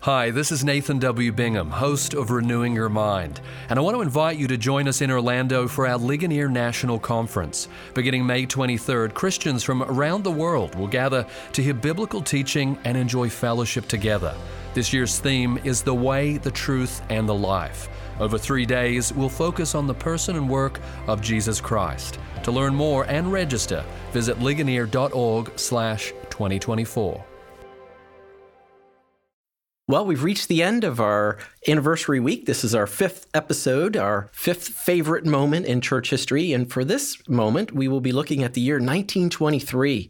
Hi, this is Nathan W. Bingham, host of Renewing Your Mind, and I want to invite you to join us in Orlando for our Ligonier National Conference. Beginning May 23rd, Christians from around the world will gather to hear biblical teaching and enjoy fellowship together. This year's theme is The Way, the Truth, and the Life. Over 3 days, we'll focus on the person and work of Jesus Christ. To learn more and register, visit ligonier.org/2024. Well, we've reached the end of our anniversary week. This is our 5th episode, our 5th favorite moment in church history. And for this moment, we will be looking at the year 1923.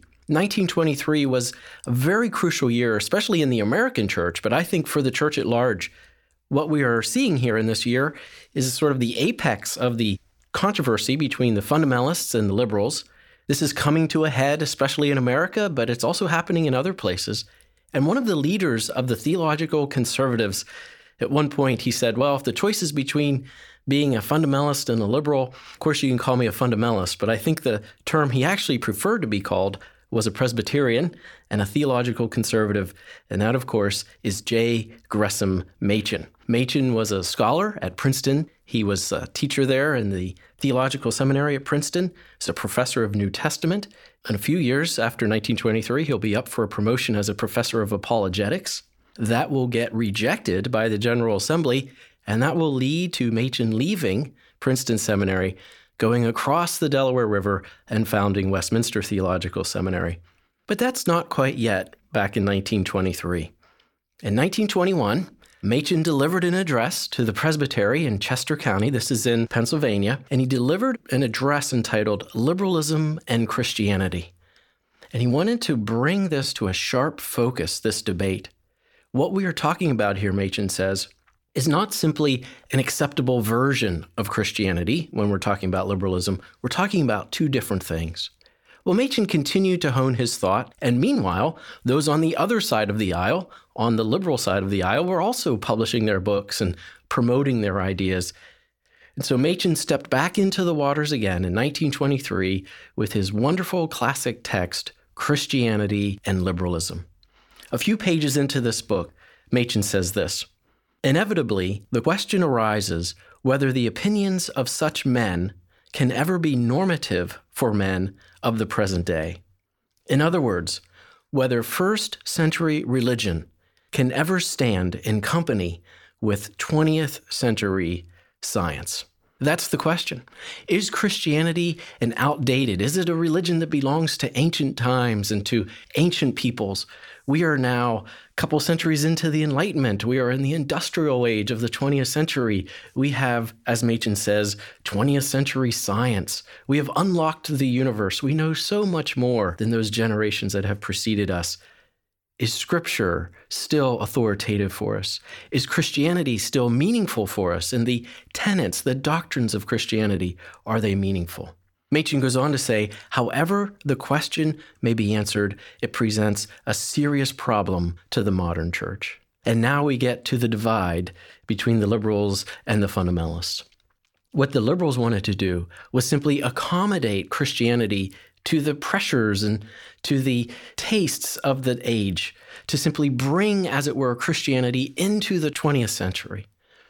1923 was a very crucial year, especially in the American church, but I think for the church at large. What we are seeing here in this year is sort of the apex of the controversy between the fundamentalists and the liberals. This is coming to a head, especially in America, but it's also happening in other places. And one of the leaders of the theological conservatives, at one point he said, well, if the choice is between being a fundamentalist and a liberal, of course you can call me a fundamentalist, but I think the term he actually preferred to be called was a Presbyterian and a theological conservative, and that, of course, is J. Gresham Machen. Machen was a scholar at Princeton. He was a teacher there in the theological seminary at Princeton. He's a professor of New Testament. In a few years after 1923, he'll be up for a promotion as a professor of apologetics. That will get rejected by the General Assembly, and that will lead to Machen leaving Princeton Seminary, going across the Delaware River and founding Westminster Theological Seminary. But that's not quite yet back in 1923. In 1921, Machen delivered an address to the presbytery in Chester County, this is in Pennsylvania, and he delivered an address entitled Liberalism and Christianity. And he wanted to bring this to a sharp focus, this debate. What we are talking about here, Machen says, is not simply an acceptable version of Christianity when we're talking about liberalism. We're talking about two different things. Well, Machen continued to hone his thought, and meanwhile, those on the other side of the aisle, on the liberal side of the aisle, were also publishing their books and promoting their ideas. And so Machen stepped back into the waters again in 1923 with his wonderful classic text, Christianity and Liberalism. A few pages into this book, Machen says this: inevitably, the question arises whether the opinions of such men can ever be normative for men of the present day. In other words, whether first century religion can ever stand in company with 20th century science. That's the question. Is Christianity an outdated? Is it a religion that belongs to ancient times and to ancient peoples? We are now a couple centuries into the Enlightenment. We are in the industrial age of the 20th century. We have, as Machen says, 20th century science. We have unlocked the universe. We know so much more than those generations that have preceded us. Is Scripture still authoritative for us? Is Christianity still meaningful for us? And the tenets, the doctrines of Christianity, are they meaningful? Machen goes on to say, however the question may be answered, it presents a serious problem to the modern church. And now we get to the divide between the liberals and the fundamentalists. What the liberals wanted to do was simply accommodate Christianity to the pressures and to the tastes of the age, to simply bring, as it were, Christianity into the 20th century.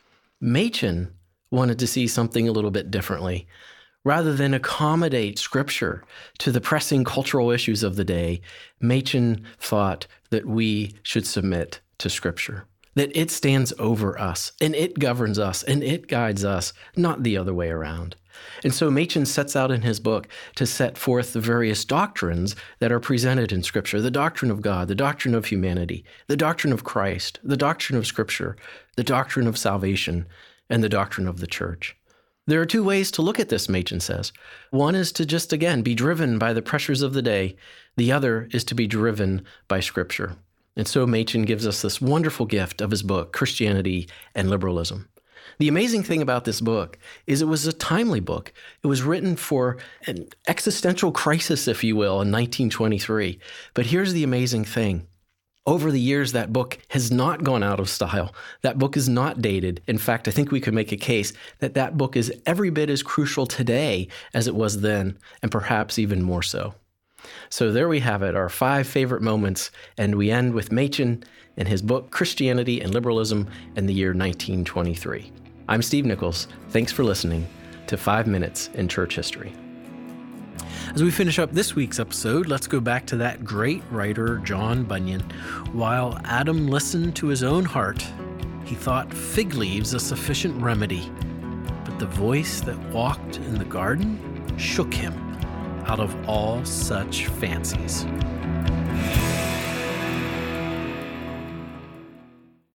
Machen wanted to see something a little bit differently. Rather than accommodate Scripture to the pressing cultural issues of the day, Machen thought that we should submit to Scripture, that it stands over us, and it governs us, and it guides us, not the other way around. And so Machen sets out in his book to set forth the various doctrines that are presented in Scripture: the doctrine of God, the doctrine of humanity, the doctrine of Christ, the doctrine of Scripture, the doctrine of salvation, and the doctrine of the church. There are two ways to look at this, Machen says. One is to just, again, be driven by the pressures of the day. The other is to be driven by Scripture. And so Machen gives us this wonderful gift of his book, Christianity and Liberalism. The amazing thing about this book is it was a timely book. It was written for an existential crisis, if you will, in 1923. But here's the amazing thing. Over the years, that book has not gone out of style. That book is not dated. In fact, I think we could make a case that that book is every bit as crucial today as it was then, and perhaps even more so. So there we have it, our 5 favorite moments, and we end with Machen in his book, Christianity and Liberalism in the Year 1923. I'm Steve Nichols. Thanks for listening to 5 Minutes in Church History. As we finish up this week's episode, let's go back to that great writer, John Bunyan. While Adam listened to his own heart, he thought fig leaves a sufficient remedy. But the voice that walked in the garden shook him out of all such fancies.